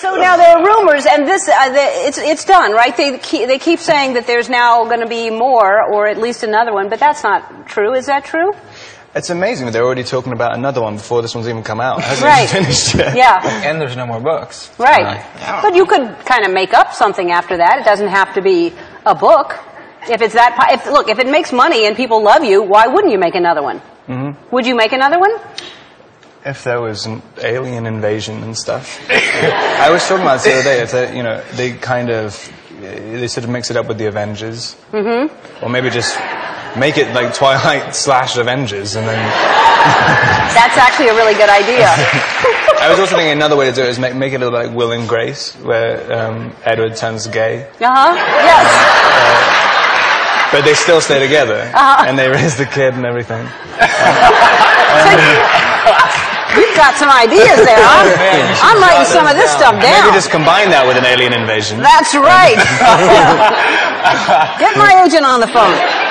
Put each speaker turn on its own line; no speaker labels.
So now there are rumors, and this it's done, right? They keep saying that there's now going to be more, or at least another one, but that's not true. Is that true?
It's amazing. They're already talking about another one before this one's even come out. It hasn't
Right.
even finished yet.
Yeah.
And there's no more books.
Right. But you could kind of make up something after that. It doesn't have to be a book. If it's that, if it makes money and people love you, why wouldn't you make another one? Mm-hmm. Would you make another one?
If there was an alien invasion and stuff. I was talking about this the other day. It's they sort of mix it up with the Avengers. Mm-hmm. Or maybe just make it like Twilight/Avengers, and then...
That's actually a really good idea.
I was also thinking another way to do it is make it look like Will and Grace, where Edward turns gay.
Yes.
But they still stay together, and they raise the kid and everything.
You've got some ideas there, huh? I'm writing some of this stuff down.
Maybe just combine that with an alien invasion.
That's right. Get my agent on the phone.